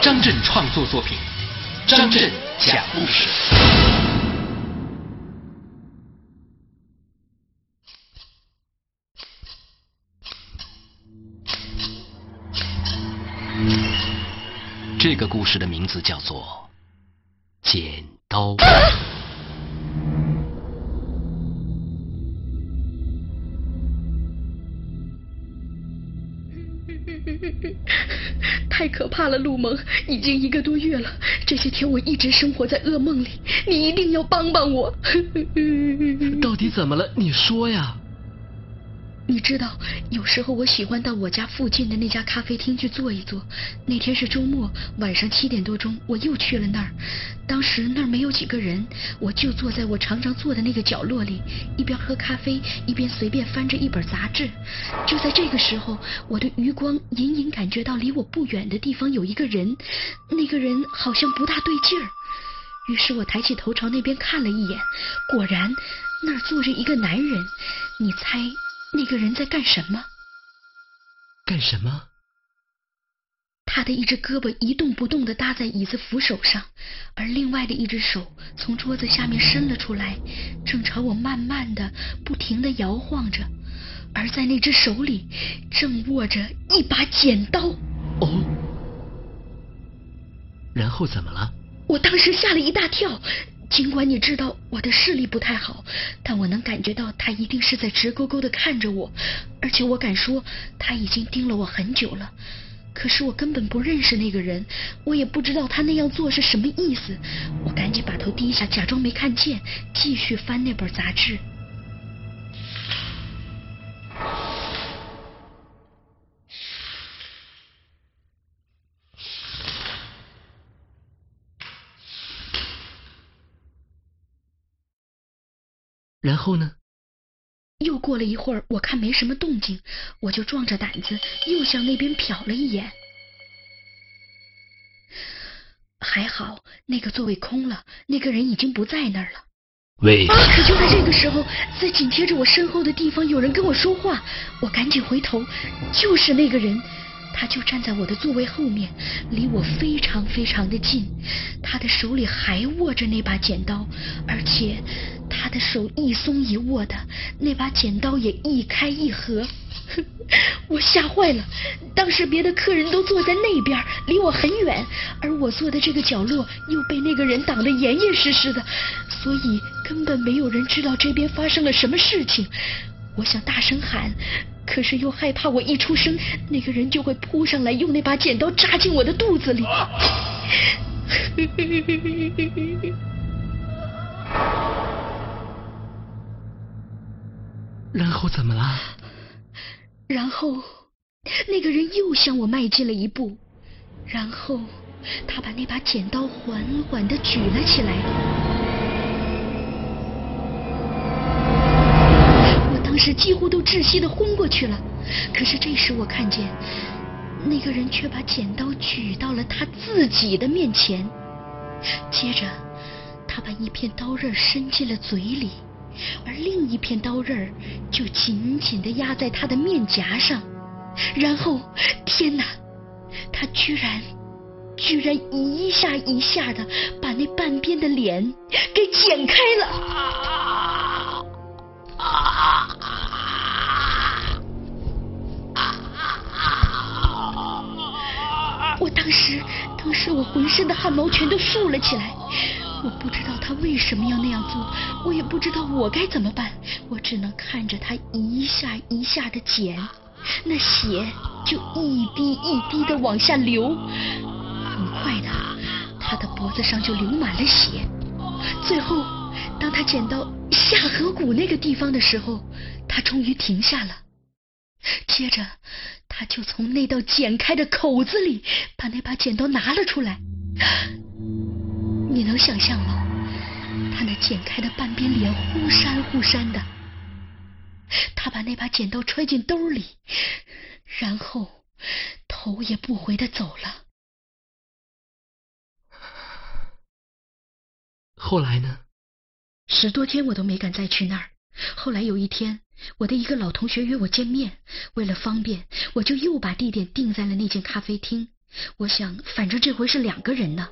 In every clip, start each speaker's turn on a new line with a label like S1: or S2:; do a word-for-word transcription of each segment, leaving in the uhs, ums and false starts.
S1: 张震创作作品，张震讲故事。这个故事的名字叫做《剪刀》。
S2: 太可怕了，陆萌，已经一个多月了，这些天我一直生活在噩梦里，你一定要帮帮我。
S3: 到底怎么了？你说呀。
S2: 你知道，有时候我喜欢到我家附近的那家咖啡厅去坐一坐。那天是周末，晚上七点多钟，我又去了那儿。当时那儿没有几个人，我就坐在我常常坐的那个角落里，一边喝咖啡，一边随便翻着一本杂志。就在这个时候，我的余光隐隐感觉到离我不远的地方有一个人，那个人好像不大对劲儿。于是我抬起头朝那边看了一眼，果然那儿坐着一个男人。你猜那个人在干什么？
S3: 干什么？
S2: 他的一只胳膊一动不动地搭在椅子扶手上，而另外的一只手从桌子下面伸了出来，正朝我慢慢的不停地摇晃着，而在那只手里正握着一把剪刀。
S3: 哦，然后怎么了？
S2: 我当时吓了一大跳，尽管你知道我的视力不太好，但我能感觉到他一定是在直勾勾地看着我，而且我敢说他已经盯了我很久了。可是我根本不认识那个人，我也不知道他那样做是什么意思。我赶紧把头低下，假装没看见，继续翻那本杂志。
S3: 然后呢？
S2: 又过了一会儿，我看没什么动静，我就壮着胆子又向那边瞟了一眼。还好那个座位空了，那个人已经不在那儿了。
S3: 喂！
S2: 啊！可就在这个时候，在紧贴着我身后的地方有人跟我说话，我赶紧回头，就是那个人。他就站在我的座位后面，离我非常非常的近，他的手里还握着那把剪刀，而且他的手一松一握的，那把剪刀也一开一合。我吓坏了，当时别的客人都坐在那边，离我很远，而我坐的这个角落又被那个人挡得严严实实的，所以根本没有人知道这边发生了什么事情。我想大声喊，可是又害怕我一出声，那个人就会扑上来，用那把剪刀扎进我的肚子里。
S3: 然后怎么了？
S2: 然后那个人又向我迈进了一步，然后他把那把剪刀缓缓地举了起来。当时几乎都窒息地昏过去了，可是这时我看见那个人却把剪刀举到了他自己的面前，接着他把一片刀刃伸进了嘴里，而另一片刀刃就紧紧地压在他的面颊上，然后天哪，他居然居然一下一下的把那半边的脸给剪开了。我当时当时我浑身的汗毛全都竖了起来，我不知道他为什么要那样做，我也不知道我该怎么办，我只能看着他一下一下的剪，那血就一滴一滴的往下流，很快的他的脖子上就流满了血，最后当他剪到下颌骨那个地方的时候，他终于停下了，接着他就从那道剪开的口子里把那把剪刀拿了出来。你能想象吗？他那剪开的半边脸忽闪忽闪的，他把那把剪刀揣进兜里，然后头也不回的走了。
S3: 后来呢？
S2: 十多天我都没敢再去那儿。后来有一天，我的一个老同学约我见面，为了方便，我就又把地点定在了那间咖啡厅。 我想反正这回是两个人呢。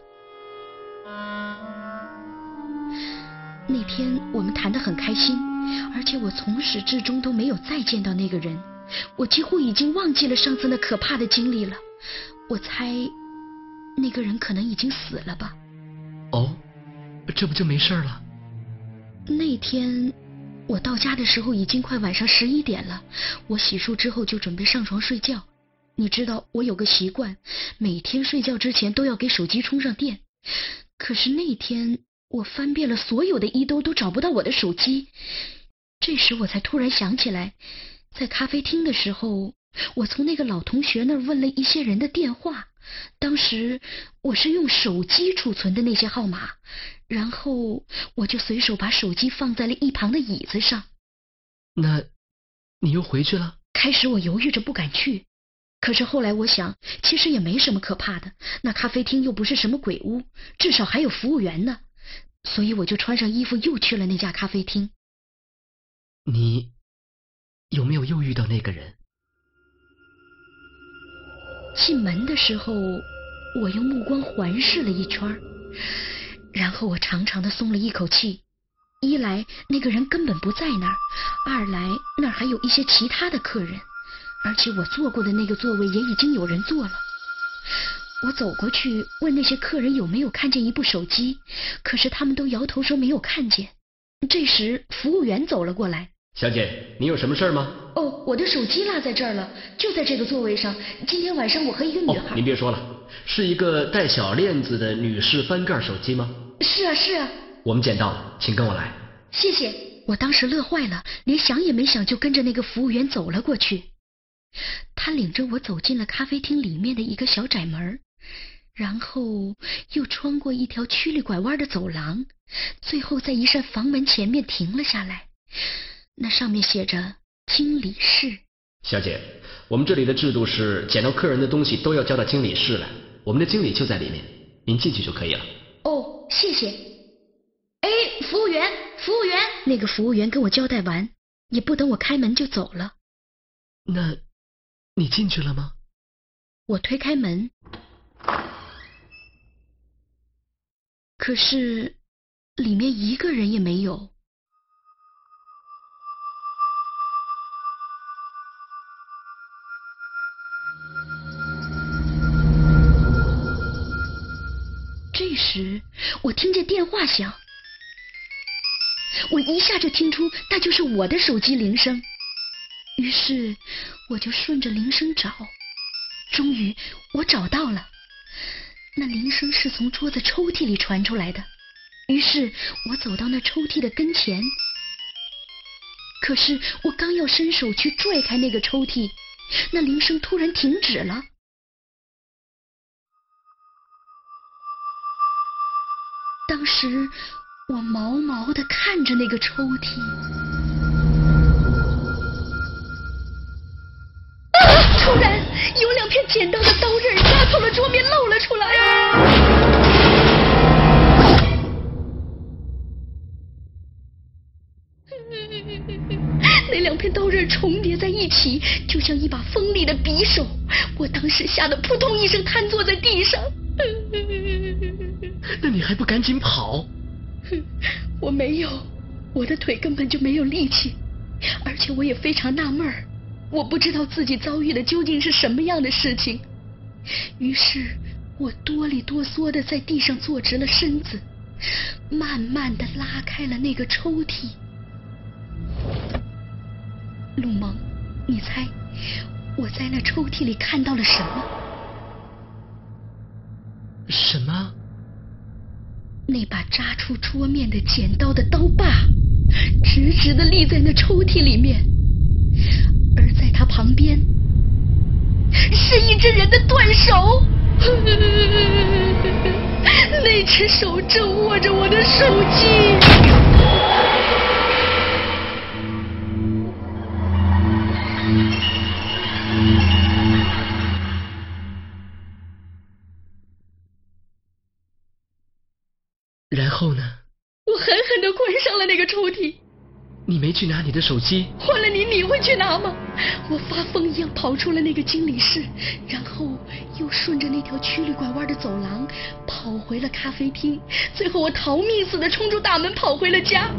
S2: 那天我们谈得很开心，而且我从始至终都没有再见到那个人，我几乎已经忘记了上次那可怕的经历了。我猜那个人可能已经死了吧。
S3: 哦，这不就没事了？
S2: 那天我到家的时候已经快晚上十一点了，我洗漱之后就准备上床睡觉。你知道我有个习惯，每天睡觉之前都要给手机充上电。可是那天我翻遍了所有的衣兜都找不到我的手机。这时我才突然想起来，在咖啡厅的时候，我从那个老同学那儿问了一些人的电话，当时我是用手机储存的那些号码，然后我就随手把手机放在了一旁的椅子上。
S3: 那你又回去了？
S2: 开始我犹豫着不敢去，可是后来我想，其实也没什么可怕的，那咖啡厅又不是什么鬼屋，至少还有服务员呢，所以我就穿上衣服又去了那家咖啡厅。
S3: 你有没有又遇到那个人？
S2: 进门的时候，我用目光环视了一圈，然后我长长的松了一口气。一来那个人根本不在那儿，二来那儿还有一些其他的客人，而且我坐过的那个座位也已经有人坐了。我走过去问那些客人有没有看见一部手机，可是他们都摇头说没有看见。这时服务员走了过来。
S1: 小姐，你有什么事吗？
S2: 哦，我的手机落在这儿了，就在这个座位上。今天晚上我和一个女孩。
S1: 哦，您别说了，是一个带小链子的女士翻盖手机吗？
S2: 是啊是啊。
S1: 我们捡到了，请跟我来。
S2: 谢谢。我当时乐坏了，连想也没想就跟着那个服务员走了过去。他领着我走进了咖啡厅里面的一个小窄门，然后又穿过一条曲里拐弯的走廊，最后在一扇房门前面停了下来。那上面写着经理室。
S1: 小姐，我们这里的制度是捡到客人的东西都要交到经理室来，我们的经理就在里面，您进去就可以了。
S2: 哦，谢谢。哎，服务员，服务员！那个服务员跟我交代完，也不等我开门就走了。
S3: 那你进去了吗？
S2: 我推开门，可是里面一个人也没有。这时我听见电话响，我一下就听出那就是我的手机铃声，于是我就顺着铃声找，终于我找到了。那铃声是从桌子抽屉里传出来的，于是我走到那抽屉的跟前，可是我刚要伸手去拽开那个抽屉，那铃声突然停止了。当时我毛毛地看着那个抽屉，啊！突然有两片剪刀的刀刃压从了桌面露了出来。那两片刀刃重叠在一起，就像一把锋利的匕首。我当时吓得扑通一声瘫坐在地上。
S3: 那你还不赶紧跑？
S2: 我没有，我的腿根本就没有力气，而且我也非常纳闷儿，我不知道自己遭遇的究竟是什么样的事情。于是我哆里哆嗦地在地上坐直了身子，慢慢地拉开了那个抽屉。陆萌，你猜我在那抽屉里看到了什么？
S3: 什么？
S2: 那把扎出桌面的剪刀的刀把直直地立在那抽屉里面，而在它旁边是一只人的断手。那只手正握着我的手机。
S3: 然后呢？
S2: 我狠狠地关上了那个抽屉。
S3: 你没去拿你的手机？
S2: 换了你，你会去拿吗？我发疯一样跑出了那个经理室，然后又顺着那条条曲里拐弯的走廊，跑回了咖啡厅，最后我逃命似的冲出大门，跑回了家。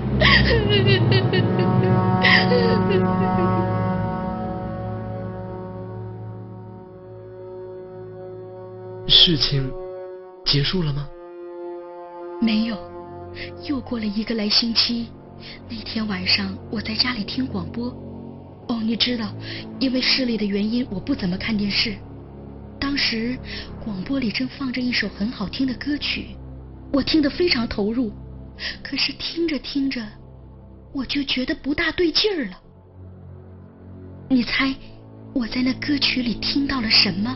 S3: 事情结束了吗？
S2: 没有，又过了一个来星期。那天晚上我在家里听广播。哦，你知道，因为视力的原因，我不怎么看电视。当时广播里正放着一首很好听的歌曲，我听得非常投入。可是听着听着，我就觉得不大对劲儿了。你猜我在那歌曲里听到了什么？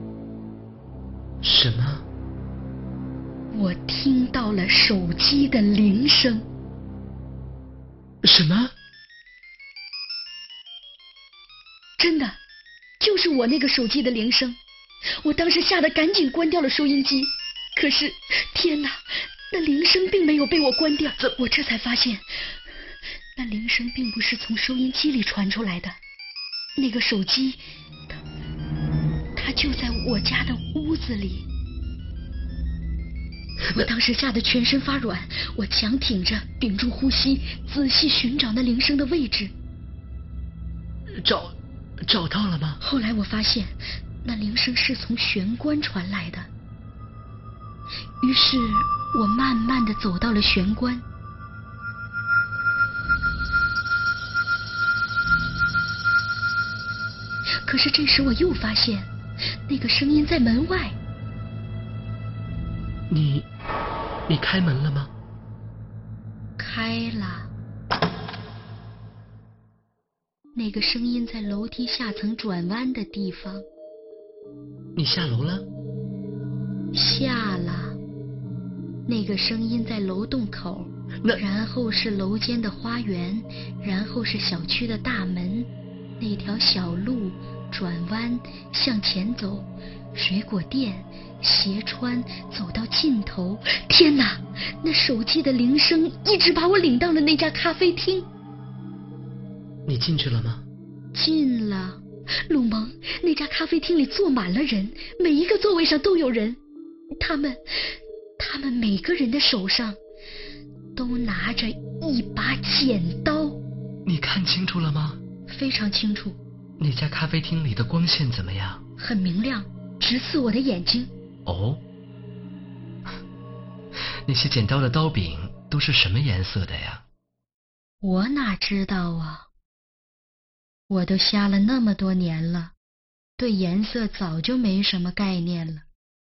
S3: 什么？
S2: 我听到了手机的铃声。
S3: 什么？
S2: 真的，就是我那个手机的铃声。我当时吓得赶紧关掉了收音机，可是天哪，那铃声并没有被我关掉。我这才发现，那铃声并不是从收音机里传出来的，那个手机它它就在我家的屋子里。我当时吓得全身发软，我强挺着，屏住呼吸，仔细寻找那铃声的位置。
S3: 找找到了吗？
S2: 后来我发现那铃声是从玄关传来的，于是我慢慢地走到了玄关。可是这时我又发现那个声音在门外。
S3: 你你开门了吗？
S2: 开了。那个声音在楼梯下层转弯的地方。
S3: 你下楼了？
S2: 下了。那个声音在楼洞口，
S3: 那
S2: 然后是楼间的花园，然后是小区的大门，那条小路转弯向前走，水果店斜穿走到尽头。天哪，那手机的铃声一直把我领到了那家咖啡厅。
S3: 你进去了吗？
S2: 进了。鲁蒙，那家咖啡厅里坐满了人，每一个座位上都有人，他们他们每个人的手上都拿着一把剪刀。
S3: 你看清楚了吗？
S2: 非常清楚。
S3: 那家咖啡厅里的光线怎么样？
S2: 很明亮，直刺我的眼睛。
S3: 哦，那些剪刀的刀柄都是什么颜色的呀？
S2: 我哪知道啊，我都瞎了那么多年了，对颜色早就没什么概念了。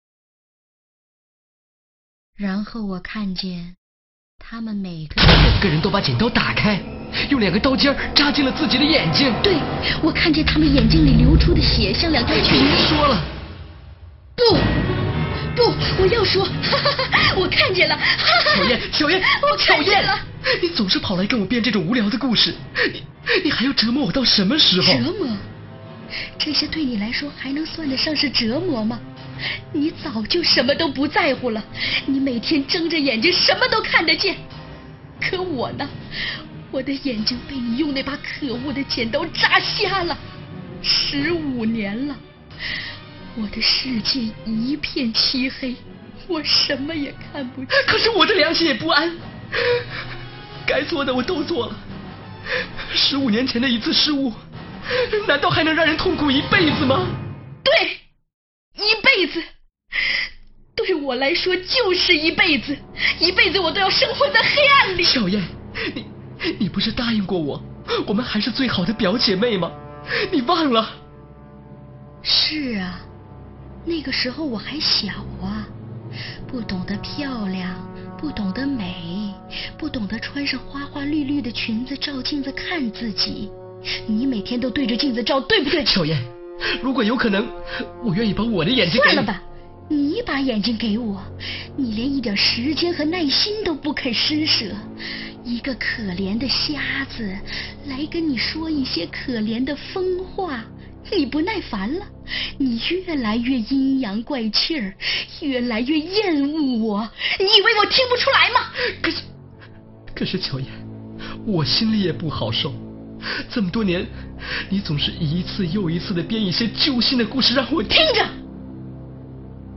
S2: 然后我看见他们每个
S3: 每个人都把剪刀打开，用两个刀尖扎进了自己的眼睛。
S2: 对，我看见他们眼睛里流出的血像两条泉
S3: 别说了。
S2: 不不，我要说，哈哈哈，我看见了。
S3: 小燕，小燕，
S2: 我看见了。
S3: 你总是跑来跟我编这种无聊的故事，你你还要折磨我到什么时候？
S2: 折磨？这些对你来说还能算得上是折磨吗？你早就什么都不在乎了，你每天睁着眼睛什么都看得见。可我呢，我的眼睛被你用那把可恶的剪刀扎瞎了，十五年了，我的世界一片漆黑，我什么也看不见。
S3: 可是我的良心也不安，该做的我都做了，十五年前的一次失误，难道还能让人痛苦一辈子吗？
S2: 对，一辈子，对我来说就是一辈子，一辈子我都要生活在黑暗里。
S3: 小燕，你你不是答应过我，我们还是最好的表姐妹吗？你忘了？
S2: 是啊，那个时候我还小啊，不懂得漂亮，不懂得美，不懂得穿上花花绿绿的裙子照镜子看自己。你每天都对着镜子照，对不对？
S3: 小燕，如果有可能，我愿意把我的眼睛给你。
S2: 算了吧，你把眼睛给我，你连一点时间和耐心都不肯施舍，一个可怜的瞎子来跟你说一些可怜的疯话，你不耐烦了，你越来越阴阳怪气儿，越来越厌恶我，你以为我听不出来吗？
S3: 可是，可是乔燕，我心里也不好受。这么多年，你总是一次又一次的编一些揪心的故事让我
S2: 听着。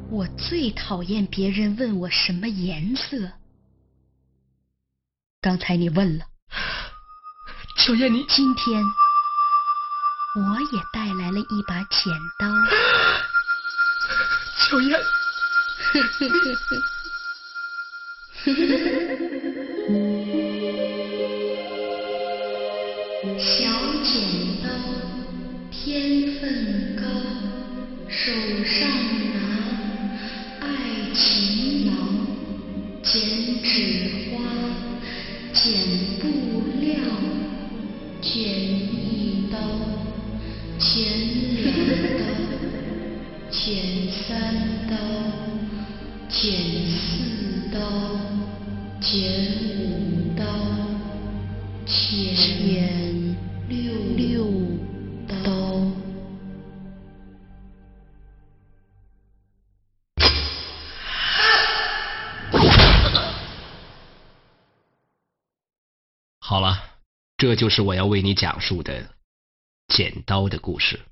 S2: 我最讨厌别人问我什么颜色。刚才你问了，
S3: 小燕你
S2: 今天我也带来了一把剪刀。
S3: 小燕
S2: 小剪刀天分高，手上拿爱情毛，剪纸花，剪布料，剪一刀，剪两刀，剪三刀，剪四刀，剪五刀，剪六六刀。
S1: 好了，这就是我要为你讲述的剪刀的故事。